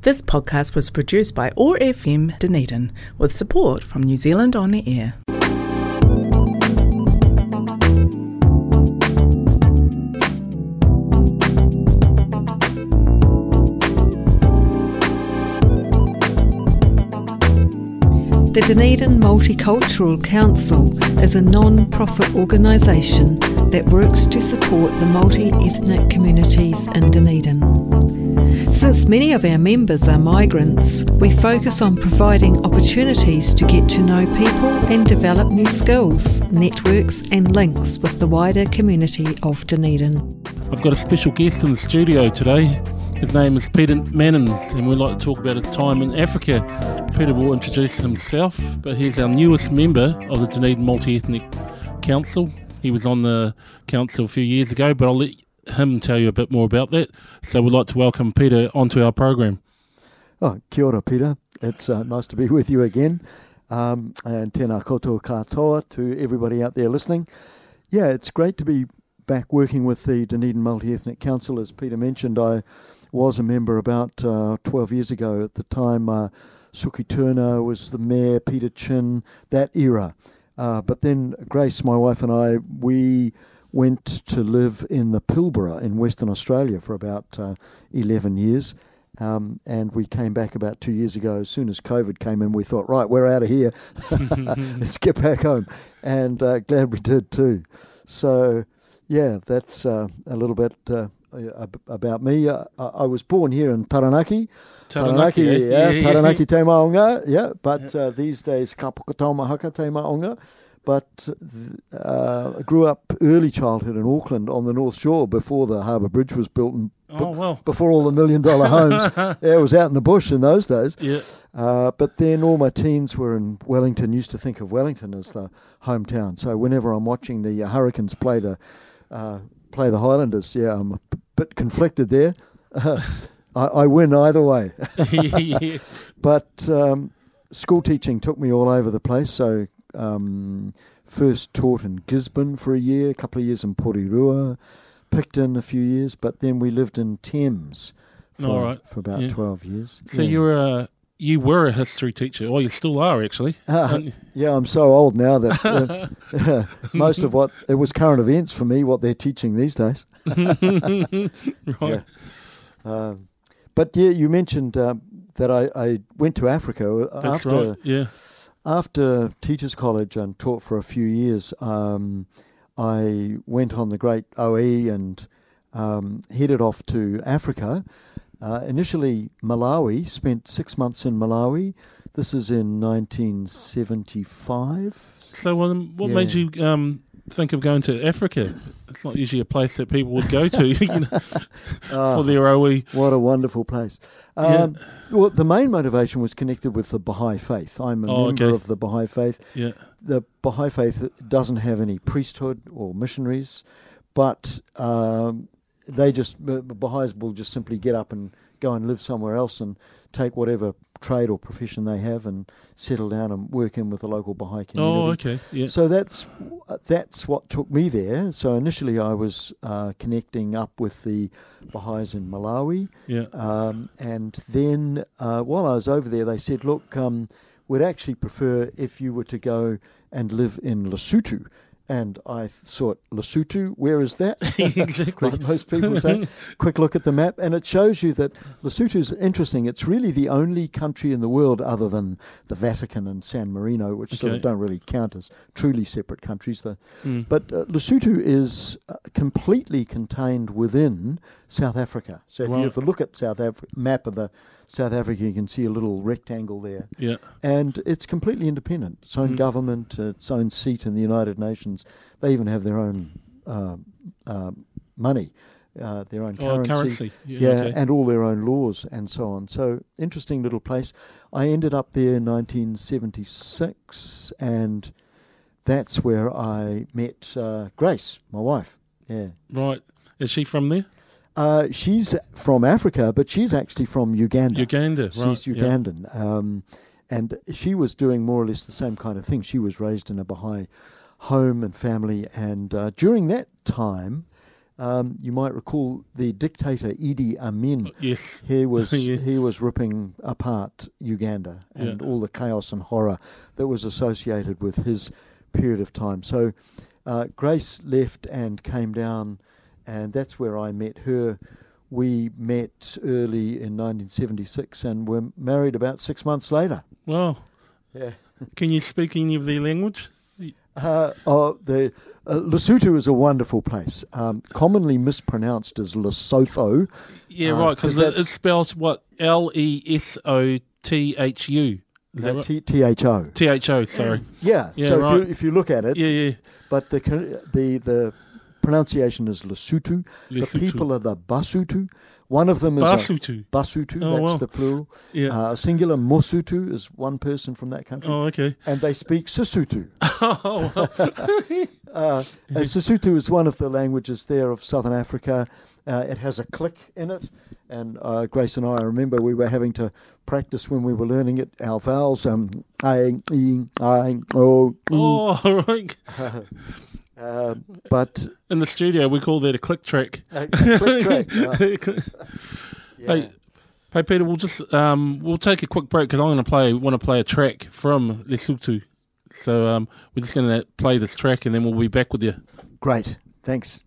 This podcast was produced by OAR FM Dunedin with support from New Zealand On Air. The Dunedin Multicultural Council is a non-profit organisation that works to support the multi-ethnic communities in Dunedin. Since many of our members are migrants, we focus on providing opportunities to get to know people and develop new skills, networks and links with the wider community of Dunedin. I've got a special guest in the studio today. His name is Peter Mannins, and we'd like to talk about his time in Africa. Peter will introduce himself, but he's our newest member of the Dunedin Multi-Ethnic Council. He was on the council a few years ago, but I'll let him tell you a bit more about that. So we'd like to welcome Peter onto our program. Oh, kia ora, Peter. It's nice to be with you again. And tēnā koutou katoa to everybody out there listening. Yeah, it's great to be back working with the Dunedin Multi-Ethnic Council. As Peter mentioned, I was a member about 12 years ago. At the time, Suki Turner was the mayor, Peter Chin, that era. But then Grace, my wife, and I, we went to live in the Pilbara in Western Australia for about 11 years. And we came back about 2 years ago. As soon as COVID came in, we thought, right, we're out of here. Let's get back home. And glad we did too. So, yeah, that's a little bit about me. I was born here in Taranaki. Taranaki te maunga, yeah. But these days, ka Puketaumahaka te maunga. But I grew up early childhood in Auckland on the North Shore before the Harbour Bridge was built and before all the $1 million homes. Yeah, it was out in the bush in those days. Yeah. But then all my teens were in Wellington. Used to think of Wellington as the hometown. So whenever I'm watching the Hurricanes play the Highlanders, yeah, I'm a bit conflicted there. I win either way. But school teaching took me all over the place. So first taught in Gisborne for a year, a couple of years in Porirua, Picton a few years, but then we lived in Thames for about 12 years. So you were a history teacher, or you still are actually. Yeah, I'm so old now that most of what it was current events for me, what they're teaching these days. Right. Yeah. But yeah, you mentioned that I went to Africa. That's right, yeah. After Teachers College and taught for a few years, I went on the great OE and headed off to Africa. Initially Malawi, spent 6 months in Malawi. This is in 1975. So what made you think of going to Africa? It's not usually a place that people would go to for their OE. What a wonderful place. Well, the main motivation was connected with the Baha'i faith. I'm a member of the Baha'i faith. Yeah. The Baha'i faith doesn't have any priesthood or missionaries, but Baha'is will just simply get up and go and live somewhere else and take whatever trade or profession they have and settle down and work in with the local Baha'i community. Oh, okay. Yeah. So that's what took me there. So initially I was connecting up with the Baha'is in Malawi. Yeah. And then while I was over there, they said, look, we'd actually prefer if you were to go and live in Lesotho. And I thought, Lesotho, where is that? Exactly. Like most people say. Quick look at the map, and it shows you that Lesotho is interesting. It's really the only country in the world other than the Vatican and San Marino, which sort of don't really count as truly separate countries. But Lesotho is completely contained within South Africa. So if you ever look at map of the South Africa, you can see a little rectangle there. Yeah. And it's completely independent. Its own government, its own seat in the United Nations. They even have their own money, their own currency. And all their own laws and so on. So interesting little place. I ended up there in 1976, and that's where I met Grace, my wife. Yeah. Right. Is she from there? She's from Africa, but she's actually from Uganda. Right. She's Ugandan. And she was doing more or less the same kind of thing. She was raised in a Baha'i home and family. And during that time, You might recall the dictator Idi Amin. Yes. He was ripping apart Uganda and all the chaos and horror that was associated with his period of time. So Grace left and came down, and that's where I met her. We met early in 1976 and were married about 6 months later. Wow. Yeah. Can you speak any of their language? Lesotho is a wonderful place, commonly mispronounced as Lesotho. Yeah, right, because it spells what? Lesothu. Is that right? T-H-O. T-H-O, sorry. Yeah, so right. if you look at it, yeah. But the pronunciation is Lesotho. The people are the Basotho. One of them is Basotho. Basotho, Oh, that's wow. the plural. Yeah. Singular Mosotho is one person from that country. Oh, okay. And they speak Sesotho. Oh, well. Sesotho is one of the languages there of Southern Africa. It has a click in it. And Grace and I remember we were having to practice when we were learning it, our vowels. I, O. Oh, right. But in the studio, we call that a click track. Click track. Yeah. Hey Peter, we'll just we'll take a quick break because I want to play a track from Lesotho. So we're just going to play this track and then we'll be back with you. Great, thanks.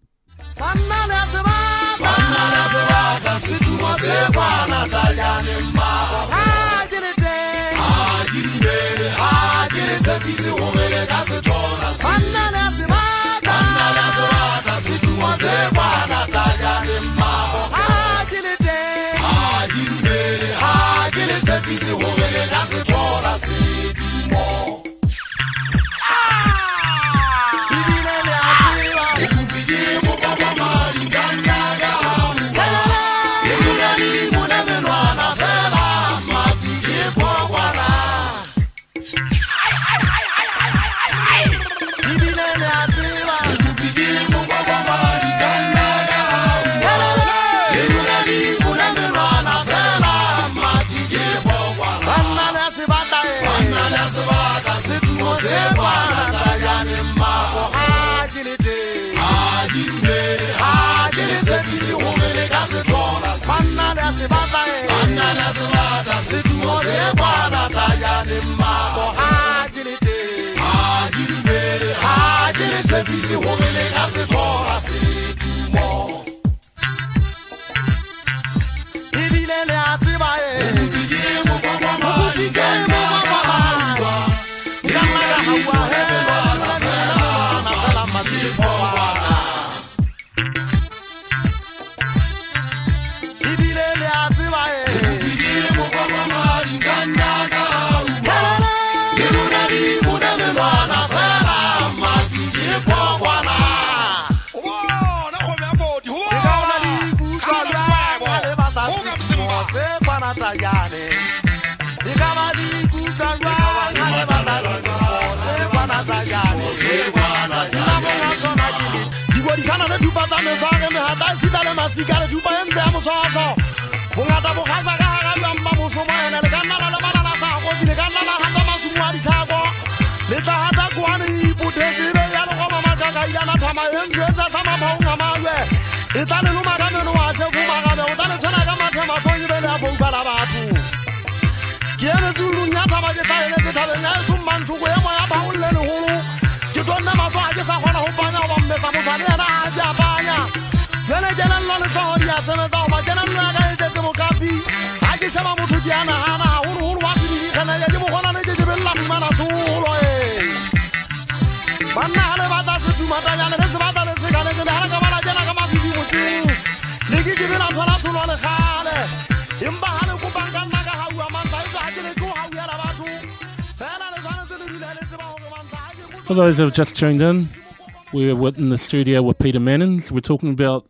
For those who have just tuned in, we're in the studio with Peter Mannins. We're talking about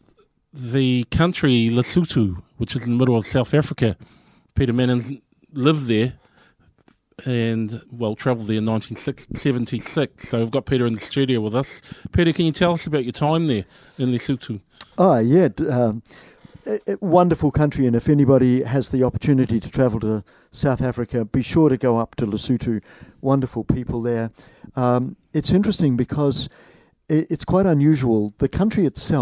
the country Lesotho, which is in the middle of South Africa. Peter Mannins lived there and, travelled there in 1976. So we've got Peter in the studio with us. Peter, can you tell us about your time there in Lesotho? Oh, yeah. Wonderful country, and if anybody has the opportunity to travel to South Africa, be sure to go up to Lesotho. Wonderful people there. It's interesting because it's quite unusual. The country itself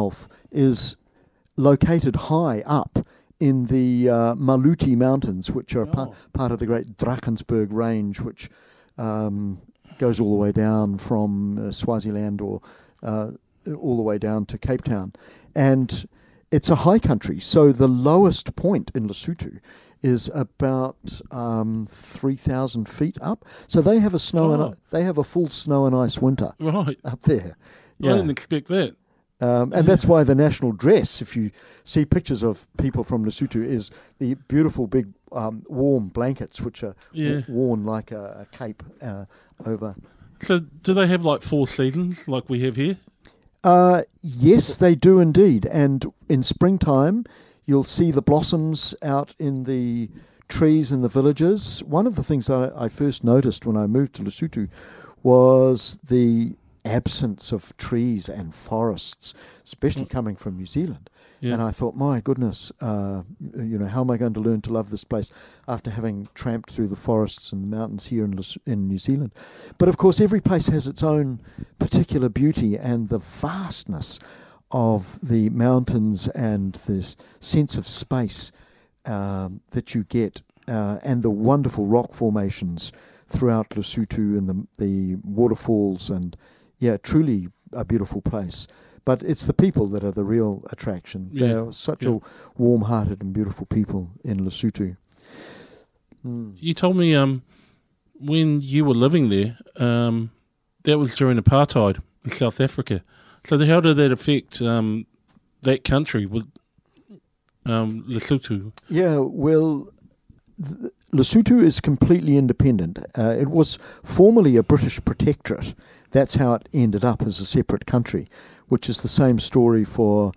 is located high up in the Maluti Mountains, which are part of the great Drakensberg Range, which goes all the way down from Swaziland or all the way down to Cape Town. And it's a high country, so the lowest point in Lesotho is about 3,000 feet up. So they have they have a full snow and ice winter up there. Yeah. I didn't expect that. And that's why the national dress, if you see pictures of people from Lesotho, is the beautiful big warm blankets, which are worn like a cape over. So do they have like 4 seasons like we have here? Yes, they do indeed. And in springtime, you'll see the blossoms out in the trees in the villages. One of the things that I first noticed when I moved to Lesotho was the absence of trees and forests, especially coming from New Zealand. Yeah. And I thought, my goodness, how am I going to learn to love this place after having tramped through the forests and mountains here in New Zealand? But of course, every place has its own particular beauty, and the vastness of the mountains and this sense of space that you get, and the wonderful rock formations throughout Lesotho and the waterfalls, and truly a beautiful place. But it's the people that are the real attraction. They are such a warm-hearted and beautiful people in Lesotho. You told me when you were living there, that was during apartheid in South Africa. So how did that affect that country with Lesotho? Yeah, well, Lesotho is completely independent. It was formerly a British protectorate. That's how it ended up as a separate country, which is the same story for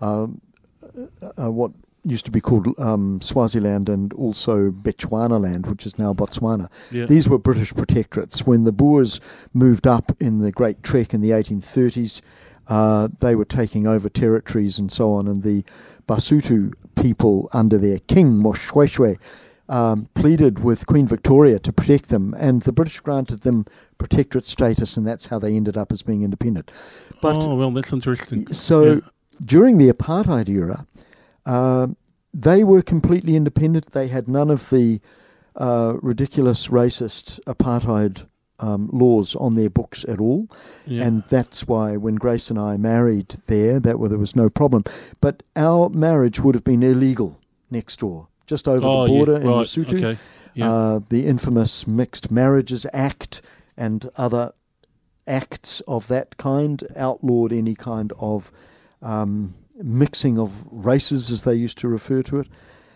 what used to be called Swaziland and also Bechuanaland, which is now Botswana. Yeah. These were British protectorates. When the Boers moved up in the Great Trek in the 1830s, they were taking over territories and so on, and the Basotho people under their king, Moshoeshoe, pleaded with Queen Victoria to protect them, and the British granted them protectorate status, and that's how they ended up as being independent. But, that's interesting. So during the apartheid era, they were completely independent. They had none of the ridiculous racist apartheid laws on their books at all, and that's why when Grace and I married there was no problem. But our marriage would have been illegal next door, just over the border in Lesotho. Okay. Yeah. The infamous Mixed Marriages Act and other acts of that kind outlawed any kind of mixing of races, as they used to refer to it.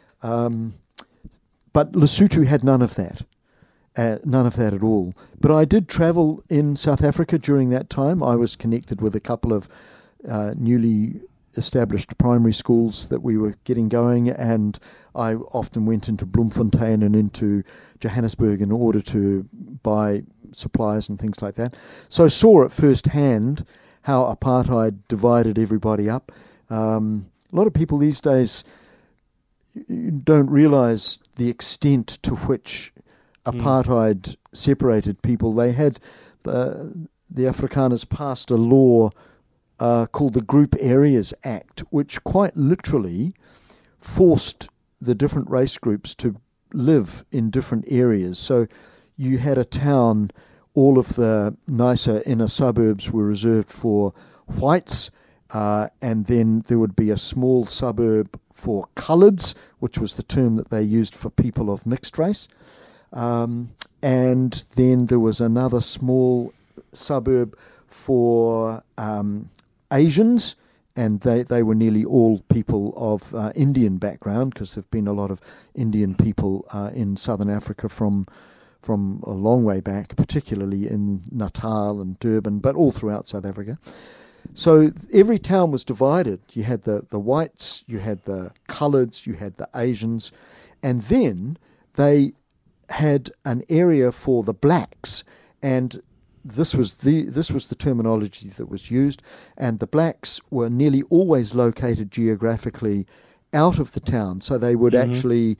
But Lesotho had none of that at all. But I did travel in South Africa during that time. I was connected with a couple of newly established primary schools that we were getting going, and I often went into Bloemfontein and into Johannesburg in order to buy supplies and things like that. So I saw at first hand how apartheid divided everybody up. A lot of people these days don't realise the extent to which apartheid separated people. They had the Afrikaners passed a law called the Group Areas Act, which quite literally forced the different race groups to live in different areas. So you had a town, all of the nicer inner suburbs were reserved for whites, and then there would be a small suburb for coloureds, which was the term that they used for people of mixed race. And then there was another small suburb for Asians, and they were nearly all people of Indian background, because there have been a lot of Indian people in southern Africa from a long way back, particularly in Natal and Durban, but all throughout South Africa. So every town was divided. You had the whites, you had the coloureds, you had the Asians, and then they had an area for the blacks, and this was the terminology that was used, and the blacks were nearly always located geographically out of the town, so they would actually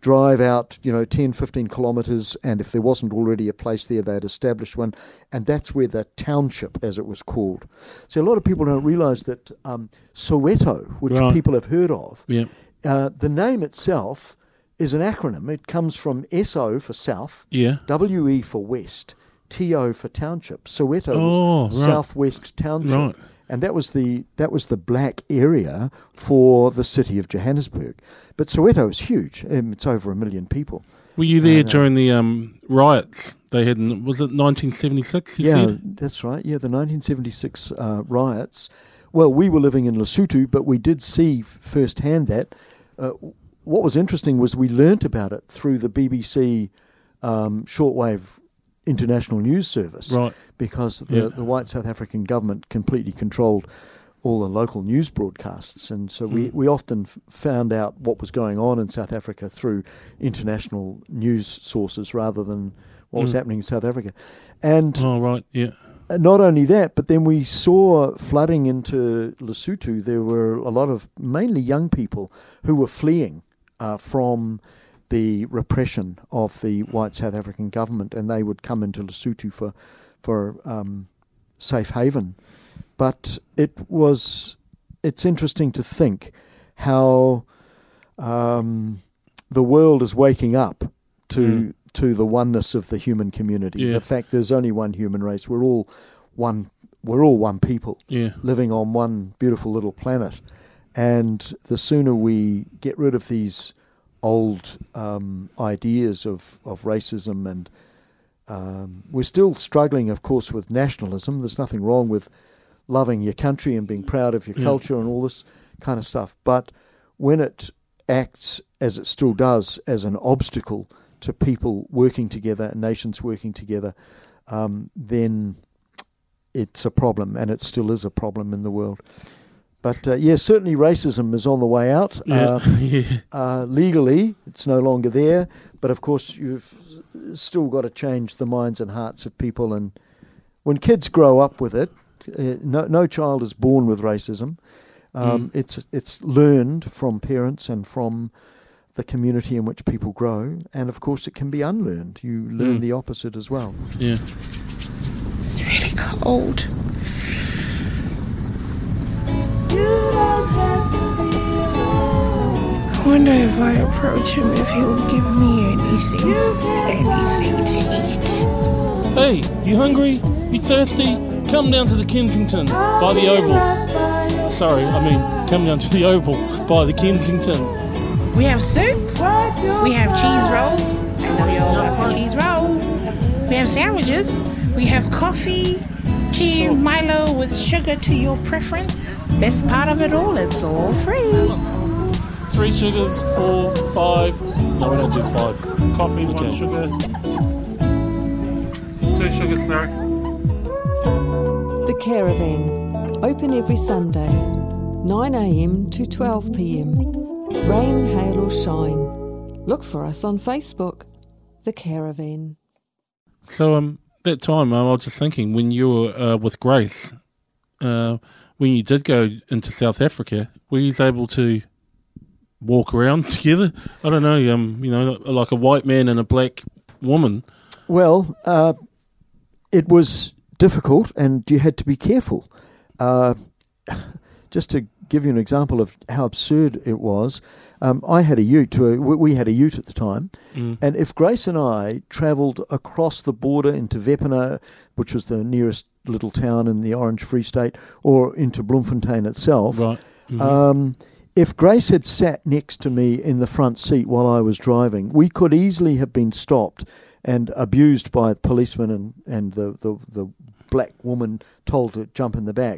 drive out, 10, 15 kilometres, and if there wasn't already a place there, they'd establish one, and that's where the township, as it was called. So a lot of people don't realise that Soweto, which people have heard of, the name itself is an acronym. It comes from SO for South, WE for West, TO for Township, Soweto, Southwest Township. Right. And that was the black area for the city of Johannesburg. But Soweto is huge. It's over 1 million people. Were you there during the riots they had was it 1976? That's right. Yeah, the 1976 riots. Well, we were living in Lesotho, but we did see firsthand that. What was interesting was we learnt about it through the BBC shortwave international news service, right? Because the white South African government completely controlled all the local news broadcasts, and so we often found out what was going on in South Africa through international news sources rather than what was happening in South Africa. And not only that, but then we saw flooding into Lesotho. There were a lot of mainly young people who were fleeing from the repression of the white South African government, and they would come into Lesotho for safe haven. But it's interesting to think how the world is waking up to the oneness of the human community. The fact there's only one human race. We're all one people living on one beautiful little planet. And the sooner we get rid of these old ideas of racism, and we're still struggling, of course, with nationalism. There's nothing wrong with loving your country and being proud of your culture and all this kind of stuff. But when it acts, as it still does, as an obstacle to people working together and nations working together, then it's a problem, and it still is a problem in the world. But certainly racism is on the way out. Legally, it's no longer there. But of course, you've still got to change the minds and hearts of people. And when kids grow up with it, no child is born with racism. It's learned from parents and from the community in which people grow. And of course, it can be unlearned. You learn the opposite as well. Yeah. It's really cold. I wonder if I approach him, if he'll give me anything to eat. Hey, you hungry? You thirsty? Come down to the Kensington by the Oval. Come down to the Oval by the Kensington. We have soup. We have cheese rolls. I know you all like the cheese rolls. We have sandwiches. We have coffee, tea, Milo with sugar to your preference. Best part of it all, it's all free. 3 sugars, 4, 5. No, we don't do 5. Coffee, 1 sugar. 2 sugars, sorry. The Caravan. Open every Sunday, 9 a.m. to 12 p.m. Rain, hail or shine. Look for us on Facebook. The Caravan. So, that time, I was just thinking, when you were with Grace, when you did go into South Africa, were you able to walk around together? I don't know, like a white man and a black woman. Well, it was difficult, and you had to be careful. Just to give you an example of how absurd it was, I had a ute. We had a ute at the time, and if Grace and I travelled across the border into Wepena, which was the nearest little town in the Orange Free State, or into Bloemfontein itself, right. If Grace had sat next to me in the front seat while I was driving, we could easily have been stopped and abused by policemen and the black woman told to jump in the back.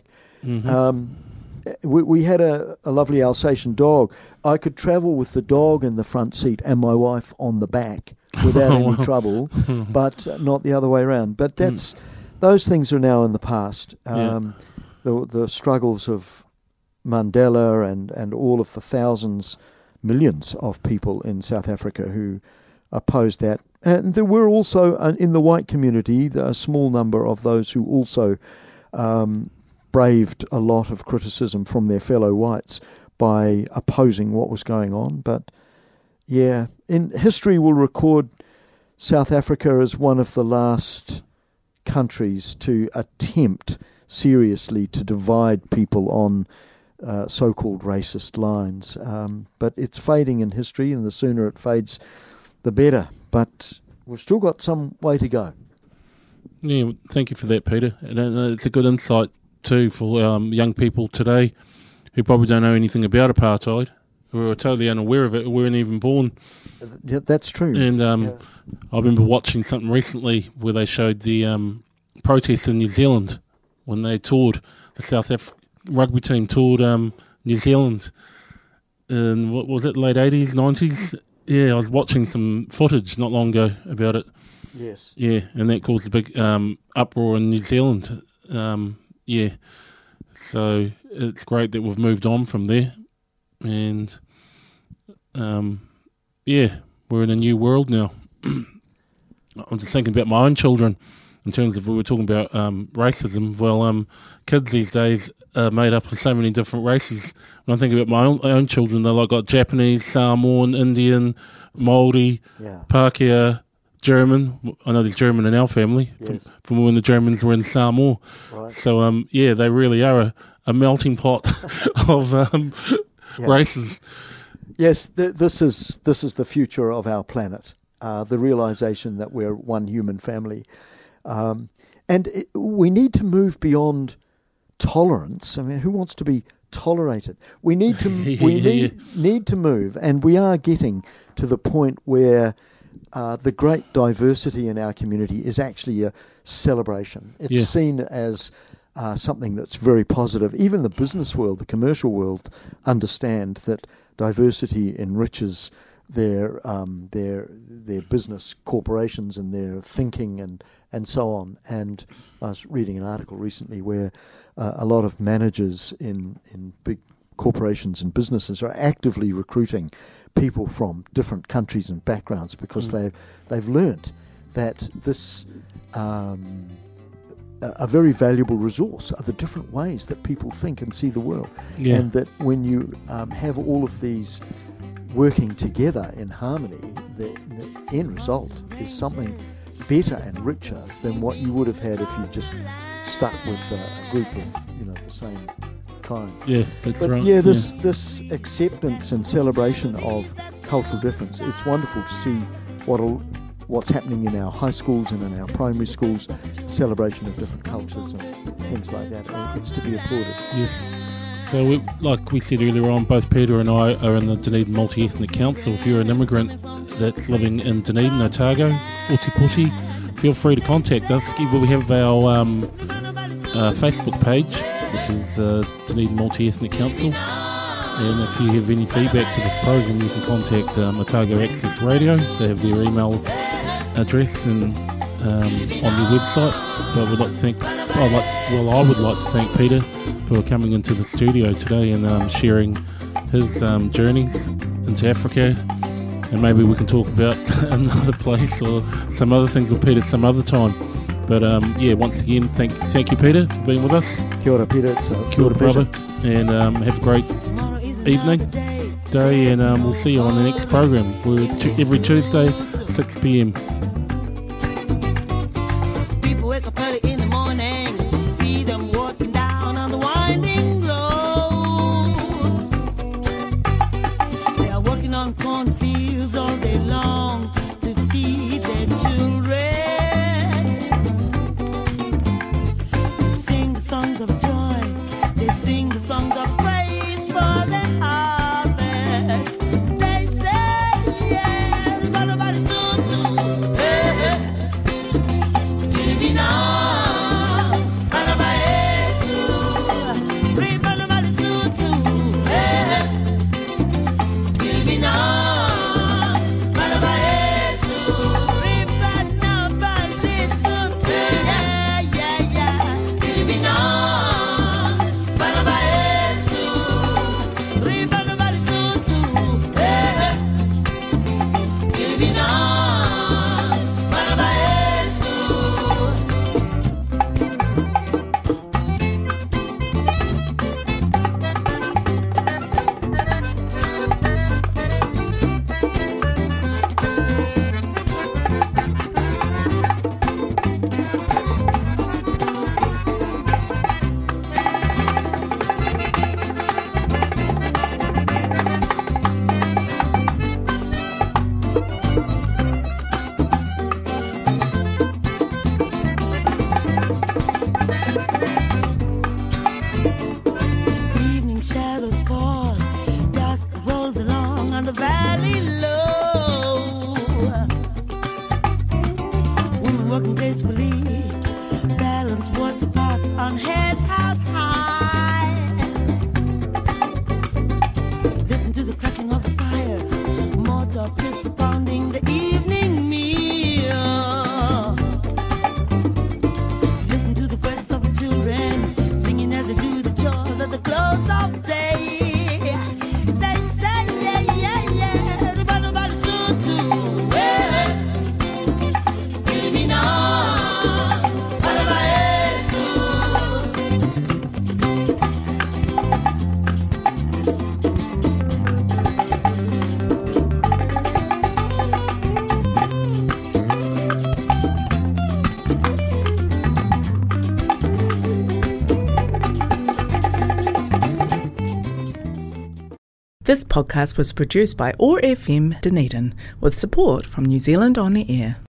We had a lovely Alsatian dog. I could travel with the dog in the front seat and my wife on the back without any trouble, but not the other way around. But those things are now in the past. The struggles of Mandela and all of the thousands, millions of people in South Africa who opposed that. And there were also, in the white community, a small number of those who also braved a lot of criticism from their fellow whites by opposing what was going on. But Yeah. In history, we'll record South Africa as one of the last countries to attempt seriously to divide people on so-called racist lines. But it's fading in history, and the sooner it fades, the better. But we've still got some way to go. Yeah, thank you for that, Peter. And it's a good insight too for young people today who probably don't know anything about apartheid, who are totally unaware of it, who weren't even born. Yeah, that's true. And I remember watching something recently where they showed the protests in New Zealand when they toured, the South African rugby team toured New Zealand in, what was it, late 80s, 90s? Yeah, I was watching some footage not long ago about it. Yes. Yeah, and that caused a big uproar in New Zealand. Yeah, so it's great that we've moved on from there. And, yeah, we're in a new world now. I'm just thinking about my own children in terms of, we were talking about racism. Well, kids these days are made up of so many different races. When I think about my own children, they've got Japanese, Samoan, Indian, Māori, Pākehā, German. I know there's German in our family, yes, from when the Germans were in Samoa. Right. So, yeah, they really are a melting pot of races. Yes, this is the future of our planet, the realization that we're one human family. We need to move beyond tolerance. I mean, who wants to be tolerated? We need to need to move, and we are getting to the point where the great diversity in our community is actually a celebration. It's seen as something that's very positive. Even the business world, the commercial world, understand that diversity enriches their business corporations and their thinking and so on. And I was reading an article recently where a lot of managers in big corporations and businesses are actively recruiting people from different countries and backgrounds because they've learnt that this a very valuable resource are the different ways that people think and see the world, and that when you have all of these working together in harmony, the end result is something better and richer than what you would have had if you just stuck with a group of the same kind. Yeah, that's right. Yeah, this acceptance and celebration of cultural difference, it's wonderful to see what's happening in our high schools and in our primary schools, celebration of different cultures and things like that. And it's to be applauded. Yes. So, like we said earlier on, both Peter and I are in the Dunedin Multi-Ethnic Council. If you're an immigrant that's living in Dunedin, Otago, Ōtepoti, feel free to contact us. We have our Facebook page, which is Dunedin Multi-Ethnic Council. And if you have any feedback to this program, you can contact Otago Access Radio. They have their email address and on their website. But I would like to thank Peter for coming into the studio today and sharing his journeys into Africa. And maybe we can talk about another place or some other things with Peter some other time. But once again, thank you, Peter, for being with us. Kia ora, Peter. It's Kia ora, brother. And have a great evening, day, and we'll see you on the next program. We're every Tuesday, 6 p.m. People wake up early in the morning, see them walking down on the winding road. They are working on cornfields all day long to feed their children. They sing the songs of joy, they sing the songs of praise for their harvest. They say, yeah, everybody soon too. walking gracefully, balance water pots on heads held high. Listen to the cracking of the fires, mortar pistol pounding the evening meal. Listen to the voices of the children singing as they do the chores at the close of day. They say, yeah, yeah, yeah, the bottle bottle soon too. Well, give me now, bottle This podcast was produced by OAR FM Dunedin with support from New Zealand On the Air.